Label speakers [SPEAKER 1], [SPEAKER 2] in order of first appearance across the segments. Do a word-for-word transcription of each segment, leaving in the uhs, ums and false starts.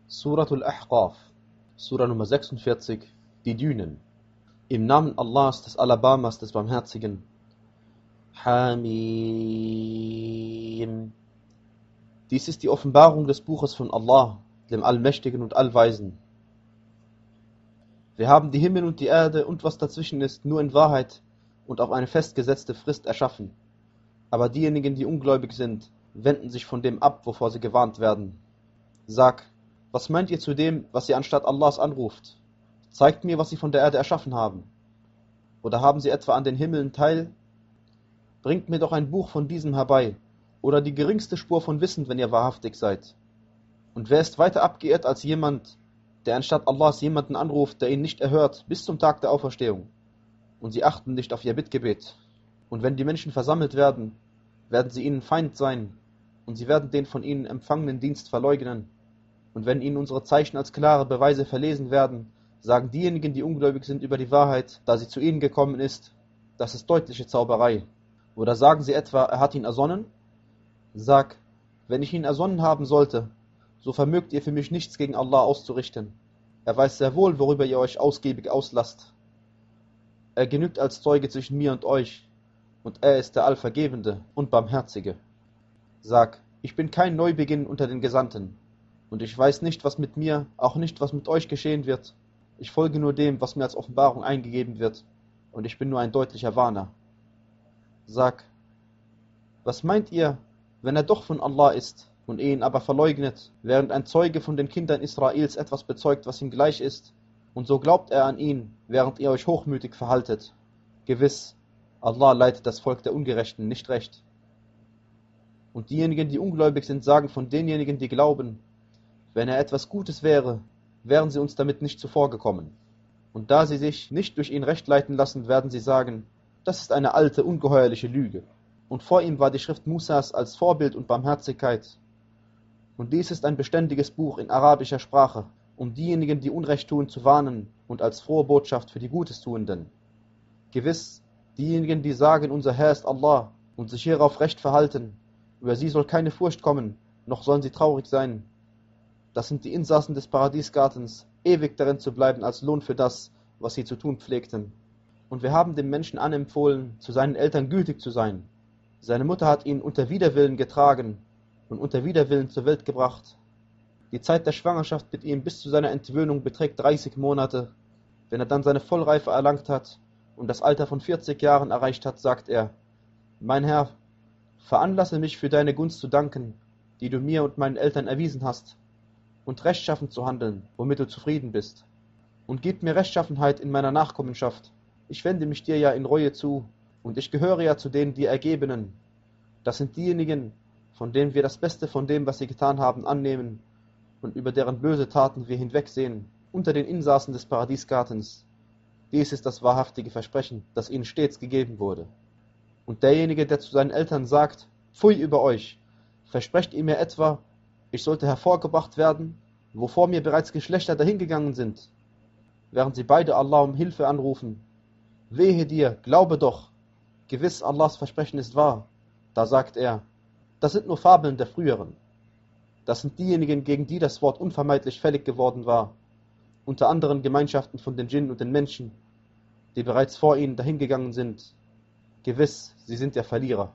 [SPEAKER 1] Suratul Ahqaf, Sura Nummer sechsundvierzig, die Dünen. Im Namen Allahs, des Alabamas, des Barmherzigen. Hamim. Dies ist die Offenbarung des Buches von Allah, dem Allmächtigen und Allweisen. Wir haben die Himmel und die Erde und was dazwischen ist, nur in Wahrheit und auf eine festgesetzte Frist erschaffen. Aber diejenigen, die ungläubig sind, wenden sich von dem ab, wovor sie gewarnt werden. Sag, was meint ihr zu dem, was ihr anstatt Allahs anruft? Zeigt mir, was sie von der Erde erschaffen haben. Oder haben sie etwa an den Himmeln teil? Bringt mir doch ein Buch von diesem herbei, oder die geringste Spur von Wissen, wenn ihr wahrhaftig seid. Und wer ist weiter abgeirrt als jemand, der anstatt Allahs jemanden anruft, der ihn nicht erhört, bis zum Tag der Auferstehung? Und sie achten nicht auf ihr Bittgebet. Und wenn die Menschen versammelt werden, werden sie ihnen Feind sein, und sie werden den von ihnen empfangenen Dienst verleugnen. Und wenn ihnen unsere Zeichen als klare Beweise verlesen werden, sagen diejenigen, die ungläubig sind, über die Wahrheit, da sie zu ihnen gekommen ist, das ist deutliche Zauberei. Oder sagen sie etwa, er hat ihn ersonnen? Sag, wenn ich ihn ersonnen haben sollte, so vermögt ihr für mich nichts gegen Allah auszurichten. Er weiß sehr wohl, worüber ihr euch ausgiebig auslasst. Er genügt als Zeuge zwischen mir und euch, und er ist der Allvergebende und Barmherzige. Sag, ich bin kein Neubeginn unter den Gesandten, und ich weiß nicht, was mit mir, auch nicht, was mit euch geschehen wird. Ich folge nur dem, was mir als Offenbarung eingegeben wird, und ich bin nur ein deutlicher Warner. Sag, was meint ihr, wenn er doch von Allah ist und ihr ihn aber verleugnet, während ein Zeuge von den Kindern Israels etwas bezeugt, was ihm gleich ist, und so glaubt er an ihn, während ihr euch hochmütig verhaltet? Gewiss, Allah leitet das Volk der Ungerechten nicht recht. Und diejenigen, die ungläubig sind, sagen von denjenigen, die glauben, wenn er etwas Gutes wäre, wären sie uns damit nicht zuvorgekommen. Und da sie sich nicht durch ihn recht leiten lassen, werden sie sagen, das ist eine alte, ungeheuerliche Lüge. Und vor ihm war die Schrift Musas als Vorbild und Barmherzigkeit. Und dies ist ein beständiges Buch in arabischer Sprache, um diejenigen, die Unrecht tun, zu warnen und als frohe Botschaft für die Gutestuenden. Gewiss, diejenigen, die sagen, unser Herr ist Allah, und sich hierauf recht verhalten, über sie soll keine Furcht kommen, noch sollen sie traurig sein. Das sind die Insassen des Paradiesgartens, ewig darin zu bleiben als Lohn für das, was sie zu tun pflegten. Und wir haben dem Menschen anempfohlen, zu seinen Eltern gütig zu sein. Seine Mutter hat ihn unter Widerwillen getragen und unter Widerwillen zur Welt gebracht. Die Zeit der Schwangerschaft mit ihm bis zu seiner Entwöhnung beträgt dreißig Monate. Wenn er dann seine Vollreife erlangt hat und das Alter von vierzig Jahren erreicht hat, sagt er, mein Herr, veranlasse mich für deine Gunst zu danken, die du mir und meinen Eltern erwiesen hast, und rechtschaffen zu handeln, womit du zufrieden bist. Und gib mir Rechtschaffenheit in meiner Nachkommenschaft. Ich wende mich dir ja in Reue zu, und ich gehöre ja zu den dir Ergebenen. Das sind diejenigen, von denen wir das Beste von dem, was sie getan haben, annehmen, und über deren böse Taten wir hinwegsehen, unter den Insassen des Paradiesgartens. Dies ist das wahrhaftige Versprechen, das ihnen stets gegeben wurde. Und derjenige, der zu seinen Eltern sagt, Pfui über euch, versprecht ihr mir etwa, ich sollte hervorgebracht werden, wovor mir bereits Geschlechter dahingegangen sind, während sie beide Allah um Hilfe anrufen. Wehe dir, glaube doch, gewiss Allahs Versprechen ist wahr. Da sagt er, das sind nur Fabeln der Früheren. Das sind diejenigen, gegen die das Wort unvermeidlich fällig geworden war, unter anderen Gemeinschaften von den Djinn und den Menschen, die bereits vor ihnen dahingegangen sind. Gewiss, sie sind der Verlierer.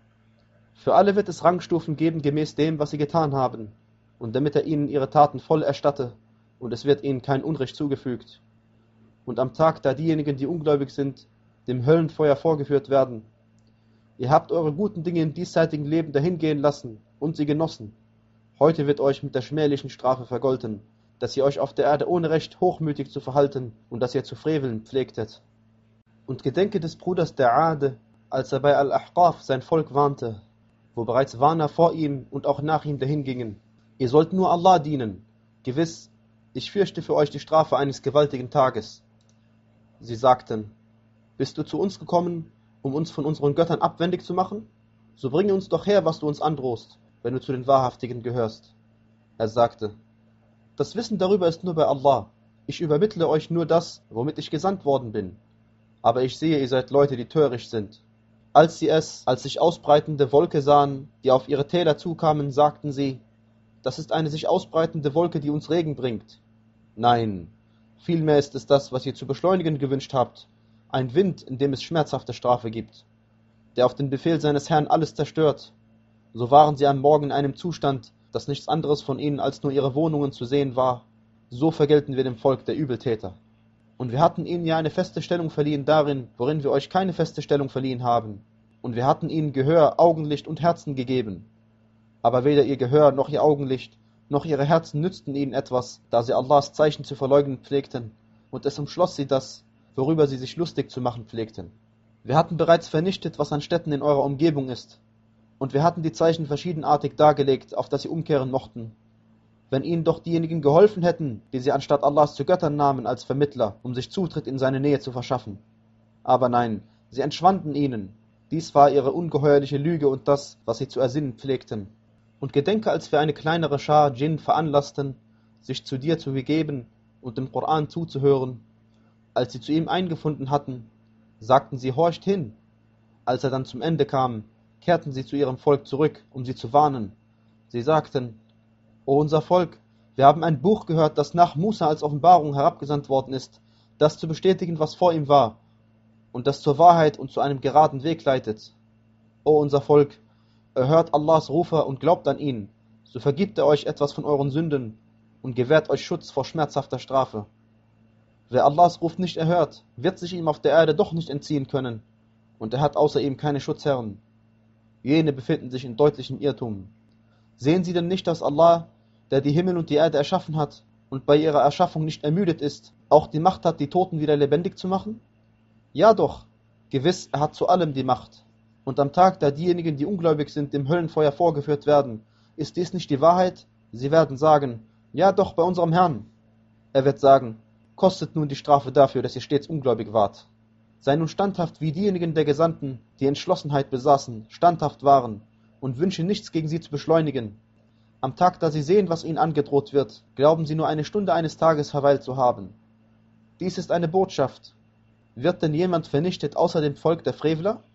[SPEAKER 1] Für alle wird es Rangstufen geben, gemäß dem, was sie getan haben, und damit er ihnen ihre Taten voll erstatte, und es wird ihnen kein Unrecht zugefügt. Und am Tag, da diejenigen, die ungläubig sind, dem Höllenfeuer vorgeführt werden. Ihr habt eure guten Dinge im diesseitigen Leben dahingehen lassen und sie genossen. Heute wird euch mit der schmählichen Strafe vergolten, dass ihr euch auf der Erde ohne Recht hochmütig zu verhalten und dass ihr zu freveln pflegtet. Und gedenke des Bruders der Ade, als er bei Al-Ahqaf sein Volk warnte, wo bereits Warner vor ihm und auch nach ihm dahingingen. Ihr sollt nur Allah dienen. Gewiss, ich fürchte für euch die Strafe eines gewaltigen Tages. Sie sagten, bist du zu uns gekommen, um uns von unseren Göttern abwendig zu machen? So bringe uns doch her, was du uns androhst, wenn du zu den Wahrhaftigen gehörst. Er sagte, das Wissen darüber ist nur bei Allah. Ich übermittle euch nur das, womit ich gesandt worden bin. Aber ich sehe, ihr seid Leute, die töricht sind. Als sie es als sich ausbreitende Wolke sahen, die auf ihre Täler zukamen, sagten sie, das ist eine sich ausbreitende Wolke, die uns Regen bringt. Nein, vielmehr ist es das, was ihr zu beschleunigen gewünscht habt, ein Wind, in dem es schmerzhafte Strafe gibt, der auf den Befehl seines Herrn alles zerstört. So waren sie am Morgen in einem Zustand, dass nichts anderes von ihnen als nur ihre Wohnungen zu sehen war. So vergelten wir dem Volk der Übeltäter. Und wir hatten ihnen ja eine feste Stellung verliehen darin, worin wir euch keine feste Stellung verliehen haben. Und wir hatten ihnen Gehör, Augenlicht und Herzen gegeben. Aber weder ihr Gehör noch ihr Augenlicht noch ihre Herzen nützten ihnen etwas, da sie Allahs Zeichen zu verleugnen pflegten, und es umschloss sie das, worüber sie sich lustig zu machen pflegten. Wir hatten bereits vernichtet, was an Städten in eurer Umgebung ist, und wir hatten die Zeichen verschiedenartig dargelegt, auf dass sie umkehren mochten. Wenn ihnen doch diejenigen geholfen hätten, die sie anstatt Allahs zu Göttern nahmen als Vermittler, um sich Zutritt in seine Nähe zu verschaffen. Aber nein, sie entschwanden ihnen. Dies war ihre ungeheuerliche Lüge und das, was sie zu ersinnen pflegten. Und gedenke, als wir eine kleinere Schar Djinn veranlassten, sich zu dir zu begeben und dem Koran zuzuhören. Als sie zu ihm eingefunden hatten, sagten sie, horcht hin. Als er dann zum Ende kam, kehrten sie zu ihrem Volk zurück, um sie zu warnen. Sie sagten, O unser Volk, wir haben ein Buch gehört, das nach Musa als Offenbarung herabgesandt worden ist, das zu bestätigen, was vor ihm war, und das zur Wahrheit und zu einem geraden Weg leitet. O unser Volk, erhört Allahs Rufer und glaubt an ihn, so vergibt er euch etwas von euren Sünden und gewährt euch Schutz vor schmerzhafter Strafe. Wer Allahs Ruf nicht erhört, wird sich ihm auf der Erde doch nicht entziehen können, und er hat außer ihm keine Schutzherren. Jene befinden sich in deutlichem Irrtum. Sehen sie denn nicht, dass Allah, der die Himmel und die Erde erschaffen hat und bei ihrer Erschaffung nicht ermüdet ist, auch die Macht hat, die Toten wieder lebendig zu machen? Ja doch, gewiss, er hat zu allem die Macht. Und am Tag, da diejenigen, die ungläubig sind, dem Höllenfeuer vorgeführt werden, ist dies nicht die Wahrheit? Sie werden sagen, ja doch, bei unserem Herrn. Er wird sagen, kostet nun die Strafe dafür, dass ihr stets ungläubig wart. Sei nun standhaft wie diejenigen der Gesandten, die Entschlossenheit besaßen, standhaft waren, und wünsche nichts gegen sie zu beschleunigen. Am Tag, da sie sehen, was ihnen angedroht wird, glauben sie nur eine Stunde eines Tages verweilt zu haben. Dies ist eine Botschaft. Wird denn jemand vernichtet außer dem Volk der Frevler?